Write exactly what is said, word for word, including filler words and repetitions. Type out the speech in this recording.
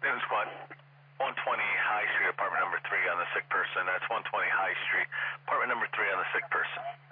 Newton Squad, one twenty High Street, apartment number three on the sick person. That's one twenty High Street, apartment number three on the sick person.